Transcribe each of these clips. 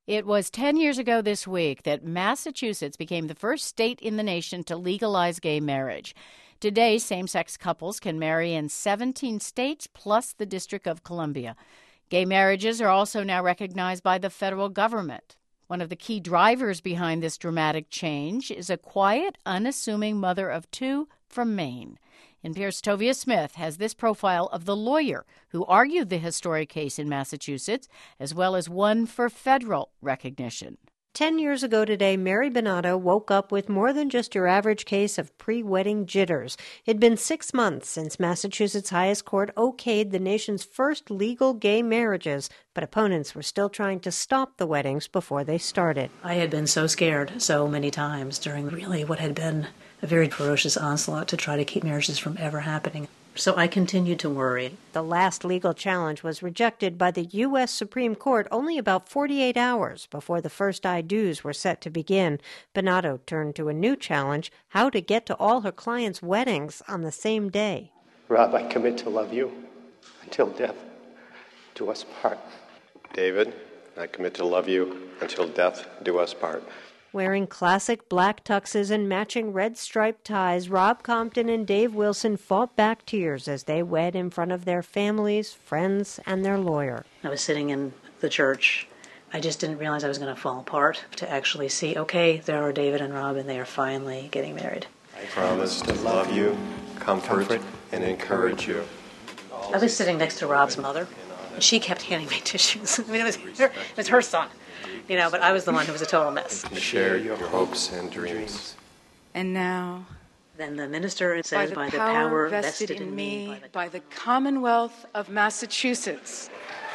It was 10 years ago this week that Massachusetts became the first state in the nation to legalize gay marriage. Today, same-sex couples can marry in 17 states plus the District of Columbia. Gay marriages are also now recognized by the federal government. One of the key drivers behind this dramatic change is a quiet, unassuming mother of two from Maine. NPR's Tovia Smith has this profile of the lawyer who argued the historic case in Massachusetts, as well as one for federal recognition. 10 years ago today, Mary Bonato woke up with more than just your average case of pre-wedding jitters. It'd been 6 months since Massachusetts' highest court okayed the nation's first legal gay marriages, but opponents were still trying to stop the weddings before they started. I had been so scared so many times during really what had been a very ferocious onslaught to try to keep marriages from ever happening. So I continued to worry. The last legal challenge was rejected by the U.S. Supreme Court only about 48 hours before the first I-dos were set to begin. Bonato turned to a new challenge, how to get to all her clients' weddings on the same day. Rob, I commit to love you until death do us part. David, I commit to love you until death do us part. Wearing classic black tuxes and matching red striped ties, Rob Compton and Dave Wilson fought back tears as they wed in front of their families, friends, and their lawyer. I was sitting in the church. I just didn't realize I was going to fall apart to actually see, okay, there are David and Rob, and they are finally getting married. I promise to love you, comfort, and encourage you. I was sitting next to Rob's mother. She kept handing me tissues. I mean, it was her son. But I was the one who was a total mess. Share your hopes and dreams. And now, then the minister says, by the power vested in me by the Commonwealth of Massachusetts.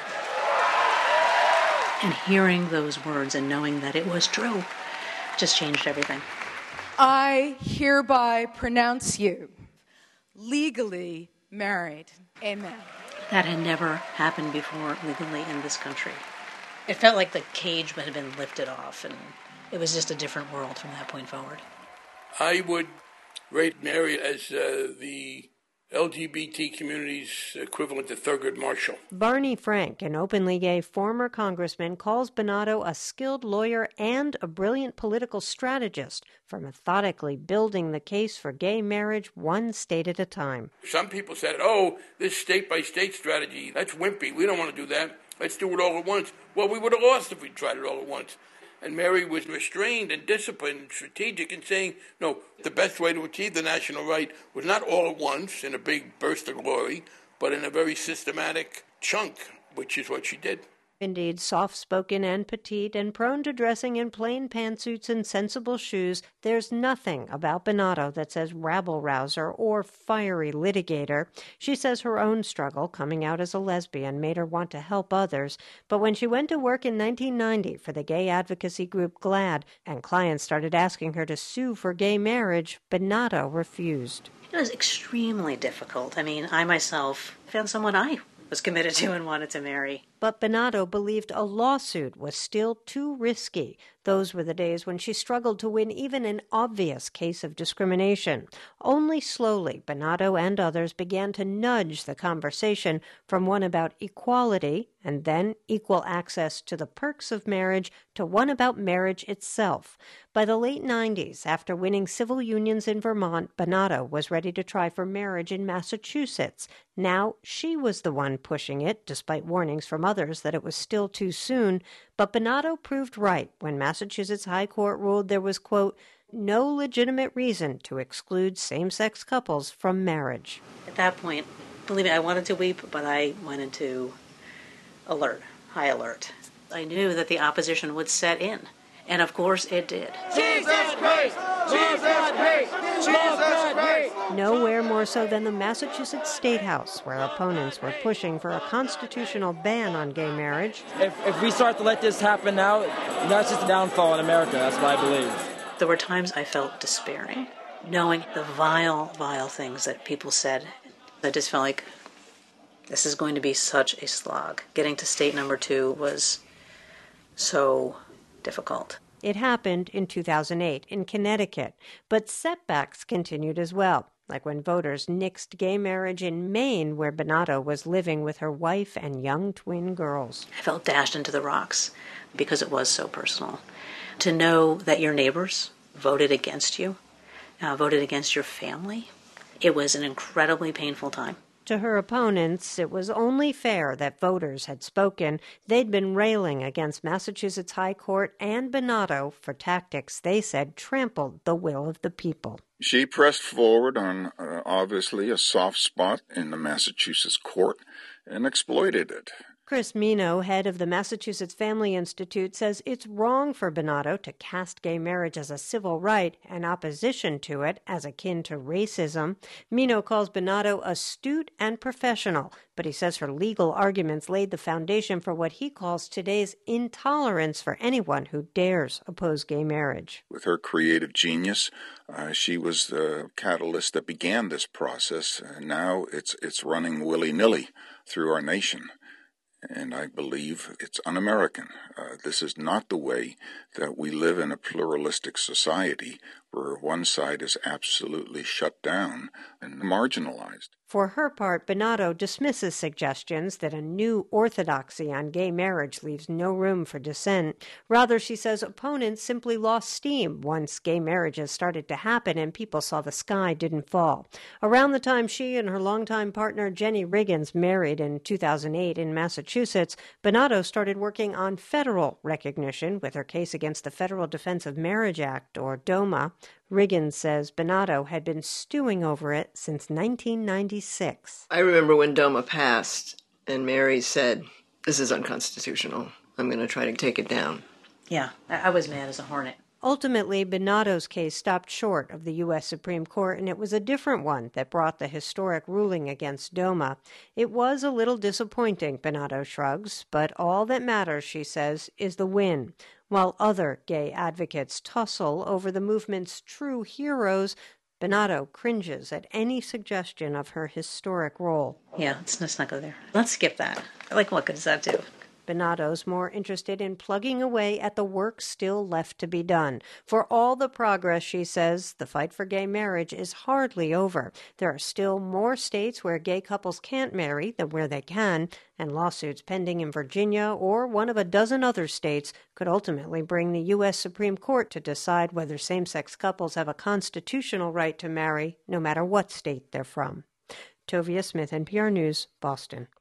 And hearing those words and knowing that it was true just changed everything. I hereby pronounce you legally married. Amen. That had never happened before legally in this country. It felt like the cage had been lifted off, and it was just a different world from that point forward. I would rate Mary as the LGBT community's equivalent to Thurgood Marshall. Barney Frank, an openly gay former congressman, calls Bonato a skilled lawyer and a brilliant political strategist for methodically building the case for gay marriage one state at a time. Some people said, this state-by-state strategy, that's wimpy. We don't want to do that. Let's do it all at once. Well, we would have lost if we tried it all at once. And Mary was restrained and disciplined and strategic in saying, no, the best way to achieve the national right was not all at once in a big burst of glory, but in a very systematic chunk, which is what she did. Indeed, soft-spoken and petite and prone to dressing in plain pantsuits and sensible shoes, there's nothing about Bonato that says rabble-rouser or fiery litigator. She says her own struggle coming out as a lesbian made her want to help others, but when she went to work in 1990 for the gay advocacy group GLAAD and clients started asking her to sue for gay marriage, Bonato refused. It was extremely difficult. I myself found someone I was committed to and wanted to marry. But Bonato believed a lawsuit was still too risky. Those were the days when she struggled to win even an obvious case of discrimination. Only slowly, Bonato and others began to nudge the conversation from one about equality and then equal access to the perks of marriage to one about marriage itself. By the late 90s, after winning civil unions in Vermont, Bonato was ready to try for marriage in Massachusetts. Now she was the one pushing it, despite warnings from others that it was still too soon. But Bonato proved right when Massachusetts High Court ruled there was, quote, no legitimate reason to exclude same-sex couples from marriage. At that point, believe me, I wanted to weep, but I went into high alert. I knew that the opposition would set in. And of course it did. Jesus Christ! Jesus Christ! Jesus Christ! Nowhere more so than the Massachusetts State House, where opponents were pushing for a constitutional ban on gay marriage. If we start to let this happen now, that's just a downfall in America. That's what I believe. There were times I felt despairing, knowing the vile, vile things that people said. I just felt like this is going to be such a slog. Getting to state number 2 was so difficult. It happened in 2008 in Connecticut, but setbacks continued as well. like when voters nixed gay marriage in Maine, where Buonato was living with her wife and young twin girls. I felt dashed into the rocks because it was so personal. To know that your neighbors voted against you, voted against your family, it was an incredibly painful time. To her opponents, it was only fair that voters had spoken. They'd been railing against Massachusetts High Court and Buonato for tactics they said trampled the will of the people. She pressed forward on, obviously, a soft spot in the Massachusetts court and exploited it. Chris Mino, head of the Massachusetts Family Institute, says it's wrong for Buonato to cast gay marriage as a civil right and opposition to it as akin to racism. Mino calls Buonato astute and professional, but he says her legal arguments laid the foundation for what he calls today's intolerance for anyone who dares oppose gay marriage. With her creative genius, she was the catalyst that began this process, and now it's running willy-nilly through our nation. And I believe it's un-American. This is not the way that we live in a pluralistic society where one side is absolutely shut down and marginalized. For her part, Buonato dismisses suggestions that a new orthodoxy on gay marriage leaves no room for dissent. Rather, she says opponents simply lost steam once gay marriages started to happen and people saw the sky didn't fall. Around the time she and her longtime partner Jenny Riggins married in 2008 in Massachusetts, Buonato started working on federal recognition with her case against the Federal Defense of Marriage Act, or DOMA. Riggins says Buonato had been stewing over it since 1996. I remember when DOMA passed and Mary said, "This is unconstitutional. I'm going to try to take it down." Yeah, I was mad as a hornet. Ultimately, Buonato's case stopped short of the U.S. Supreme Court, and it was a different one that brought the historic ruling against DOMA. It was a little disappointing, Buonato shrugs, but all that matters, she says, is the win. While other gay advocates tussle over the movement's true heroes, Buonato cringes at any suggestion of her historic role. Yeah, let's not go there. Let's skip that. Like, what good does that do? Buonato's more interested in plugging away at the work still left to be done. For all the progress, she says, the fight for gay marriage is hardly over. There are still more states where gay couples can't marry than where they can, and lawsuits pending in Virginia or one of a dozen other states could ultimately bring the U.S. Supreme Court to decide whether same-sex couples have a constitutional right to marry, no matter what state they're from. Tovia Smith, NPR News, Boston.